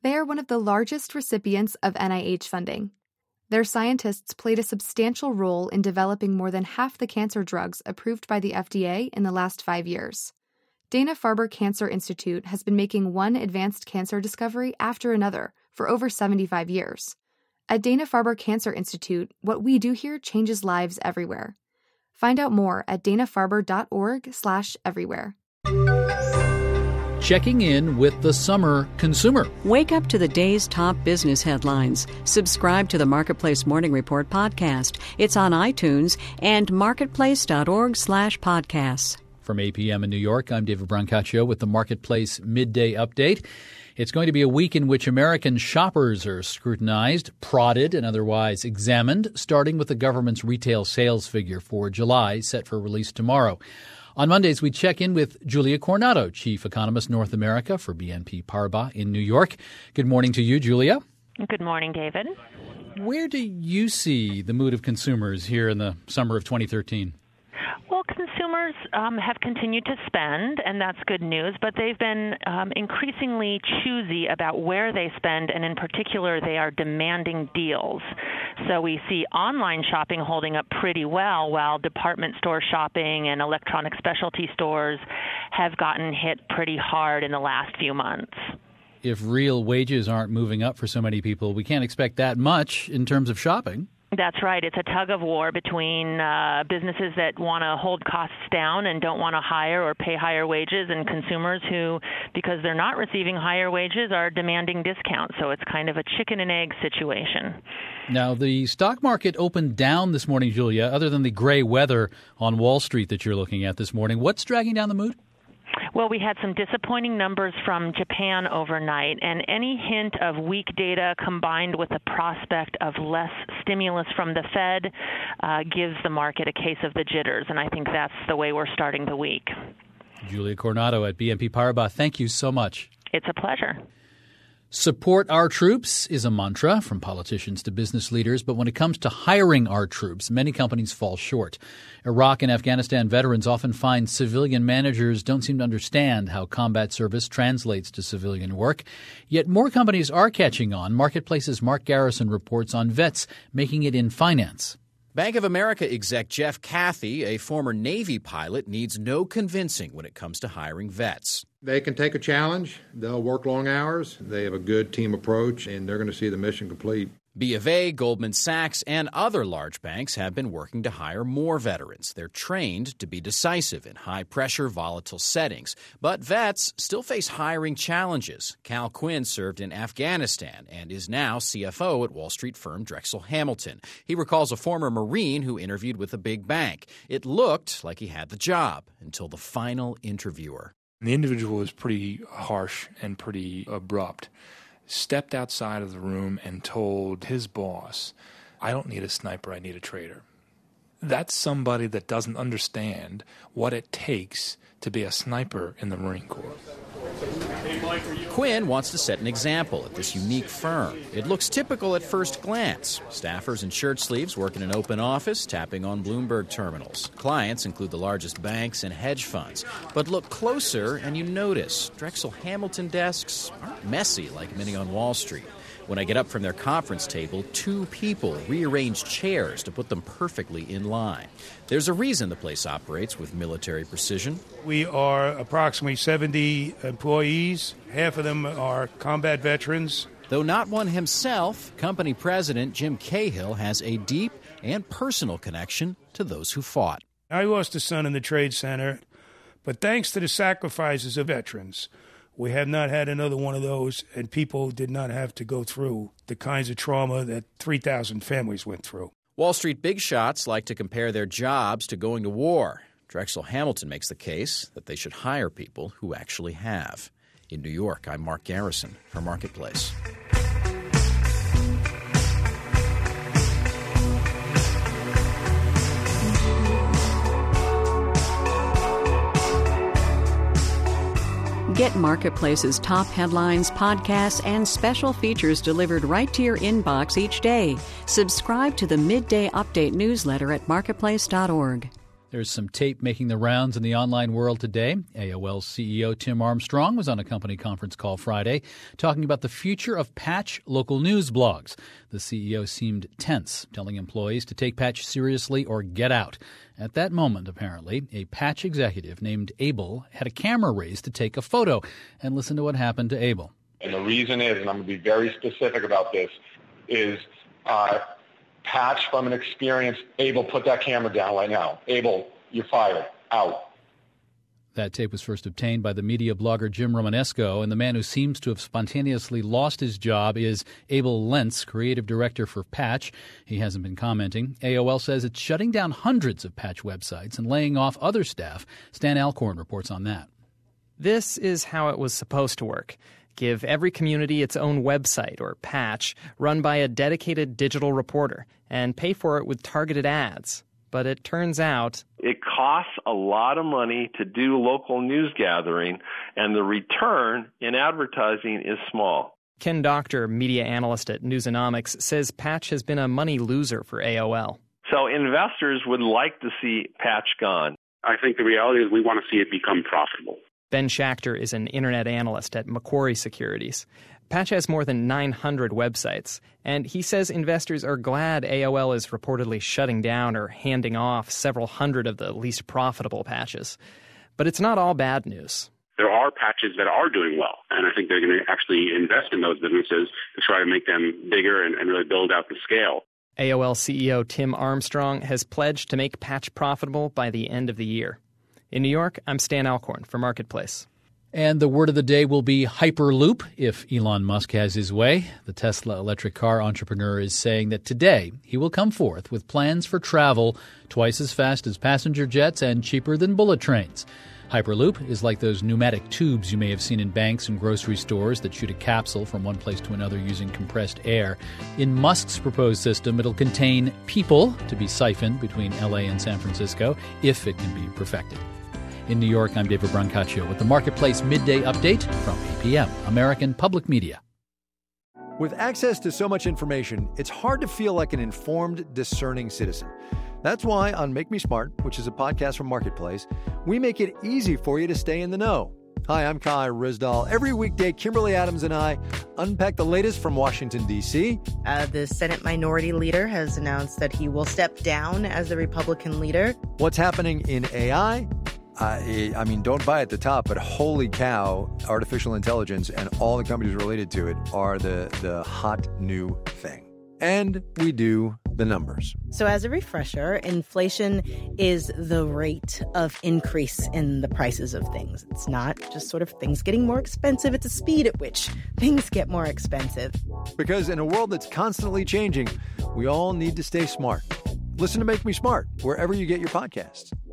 They are one of the largest recipients of NIH funding. Their scientists played a substantial role in developing more than half the cancer drugs approved by the FDA in the last 5 years. Dana-Farber Cancer Institute has been making one advanced cancer discovery after another for over 75 years. At Dana-Farber Cancer Institute, what we do here changes lives everywhere. Find out more at danafarber.org/everywhere. Checking in with the summer consumer. Wake up to the day's top business headlines. Subscribe to the Marketplace Morning Report podcast. It's on iTunes and marketplace.org/podcasts. From 8 p.m. in New York, I'm David Brancaccio with the Marketplace Midday Update. It's going to be a week in which American shoppers are scrutinized, prodded, and otherwise examined, starting with the government's retail sales figure for July, set for release tomorrow. On Mondays, we check in with Julia Coronado, Chief Economist North America for BNP Paribas in New York. Good morning to you, Julia. Good morning, David. Where do you see the mood of consumers here in the summer of 2013? Well, consumers have continued to spend, and that's good news, but they've been increasingly choosy about where they spend, and in particular, they are demanding deals. So we see online shopping holding up pretty well, while department store shopping and electronic specialty stores have gotten hit pretty hard in the last few months. If real wages aren't moving up for so many people, we can't expect that much in terms of shopping. That's right. It's a tug of war between businesses that want to hold costs down and don't want to hire or pay higher wages, and consumers who, because they're not receiving higher wages, are demanding discounts. So it's kind of a chicken and egg situation. Now, the stock market opened down this morning, Julia, other than the gray weather on Wall Street that you're looking at this morning. What's dragging down the mood? Well, we had some disappointing numbers from Japan overnight, and any hint of weak data combined with the prospect of less stimulus from the Fed gives the market a case of the jitters, and I think that's the way we're starting the week. Julia Coronado at BNP Paribas, thank you so much. It's a pleasure. Support our troops is a mantra from politicians to business leaders, but when it comes to hiring our troops, many companies fall short. Iraq and Afghanistan veterans often find civilian managers don't seem to understand how combat service translates to civilian work. Yet more companies are catching on. Marketplace's Mark Garrison reports on vets making it in finance. Bank of America exec Jeff Cathy, a former Navy pilot, needs no convincing when it comes to hiring vets. They can take a challenge. They'll work long hours. They have a good team approach, and they're going to see the mission complete. B of A, Goldman Sachs, and other large banks have been working to hire more veterans. They're trained to be decisive in high-pressure, volatile settings. But vets still face hiring challenges. Cal Quinn served in Afghanistan and is now CFO at Wall Street firm Drexel Hamilton. He recalls a former Marine who interviewed with a big bank. It looked like he had the job until the final interviewer. The individual was pretty harsh and pretty abrupt. Stepped outside of the room and told his boss, "I don't need a sniper, I need a traitor." That's somebody that doesn't understand what it takes to be a sniper in the Marine Corps. Quinn wants to set an example at this unique firm. It looks typical at first glance. Staffers in shirt sleeves work in an open office, tapping on Bloomberg terminals. Clients include the largest banks and hedge funds. But look closer and you notice Drexel Hamilton desks aren't messy like many on Wall Street. When I get up from their conference table, 2 people rearrange chairs to put them perfectly in line. There's a reason the place operates with military precision. We are approximately 70 employees. Half of them are combat veterans. Though not one himself, company president Jim Cahill has a deep and personal connection to those who fought. I lost a son in the Trade Center, but thanks to the sacrifices of veterans, we have not had another one of those, and people did not have to go through the kinds of trauma that 3,000 families went through. Wall Street big shots like to compare their jobs to going to war. Drexel Hamilton makes the case that they should hire people who actually have. In New York, I'm Mark Garrison for Marketplace. Get Marketplace's top headlines, podcasts, and special features delivered right to your inbox each day. Subscribe to the Midday Update newsletter at marketplace.org. There's some tape making the rounds in the online world today. AOL CEO Tim Armstrong was on a company conference call Friday talking about the future of Patch local news blogs. The CEO seemed tense, telling employees to take Patch seriously or get out. At that moment, apparently, a Patch executive named Abel had a camera raised to take a photo. And listen to what happened to Abel. And the reason is, and I'm going to be very specific about this, is Patch, from an experience, Abel, put that camera down right now. Abel, you're fired. Out. That tape was first obtained by the media blogger Jim Romanesco, and the man who seems to have spontaneously lost his job is Abel Lentz, creative director for Patch. He hasn't been commenting. AOL says it's shutting down hundreds of Patch websites and laying off other staff. Stan Alcorn reports on that. This is how it was supposed to work. Give every community its own website, or Patch, run by a dedicated digital reporter, and pay for it with targeted ads. But it turns out it costs a lot of money to do local news gathering, and the return in advertising is small. Ken Doctor, media analyst at Newsonomics, says Patch has been a money loser for AOL. So investors would like to see Patch gone. I think the reality is we want to see it become profitable. Ben Schachter is an internet analyst at Macquarie Securities. Patch has more than 900 websites, and he says investors are glad AOL is reportedly shutting down or handing off several hundred of the least profitable patches. But it's not all bad news. There are patches that are doing well, and I think they're going to actually invest in those businesses to try to make them bigger and really build out the scale. AOL CEO Tim Armstrong has pledged to make Patch profitable by the end of the year. In New York, I'm Stan Alcorn for Marketplace. And the word of the day will be Hyperloop, if Elon Musk has his way. The Tesla electric car entrepreneur is saying that today he will come forth with plans for travel twice as fast as passenger jets and cheaper than bullet trains. Hyperloop is like those pneumatic tubes you may have seen in banks and grocery stores that shoot a capsule from one place to another using compressed air. In Musk's proposed system, it'll contain people to be siphoned between L.A. and San Francisco, if it can be perfected. In New York, I'm David Brancaccio with the Marketplace Midday Update from APM, American Public Media. With access to so much information, it's hard to feel like an informed, discerning citizen. That's why on Make Me Smart, which is a podcast from Marketplace, we make it easy for you to stay in the know. Hi, I'm Kai Rizdal. Every weekday, Kimberly Adams and I unpack the latest from Washington, D.C. The Senate Minority Leader has announced that he will step down as the Republican leader. What's happening in AI? I mean, don't buy at the top, but holy cow, artificial intelligence and all the companies related to it are the hot new thing. And we do the numbers. So as a refresher, inflation is the rate of increase in the prices of things. It's not just sort of things getting more expensive. It's a speed at which things get more expensive. Because in a world that's constantly changing, we all need to stay smart. Listen to Make Me Smart wherever you get your podcasts.